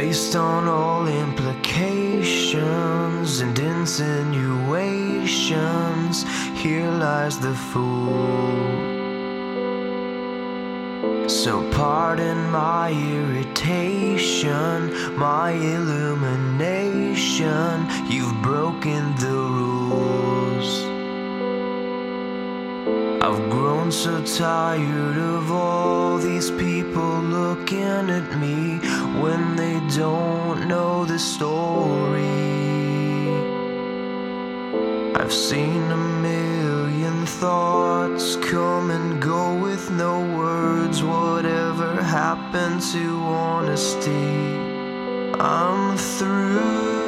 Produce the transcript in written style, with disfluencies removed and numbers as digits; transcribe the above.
based on all implications and insinuations. Here lies the fool. So pardon my irritation, my illumination. You've broken the rules. I've grown so tired of all these people looking at me when they don't know the story. I've seen a million thoughts come and go with no words. Whatever happened to honesty? I'm through.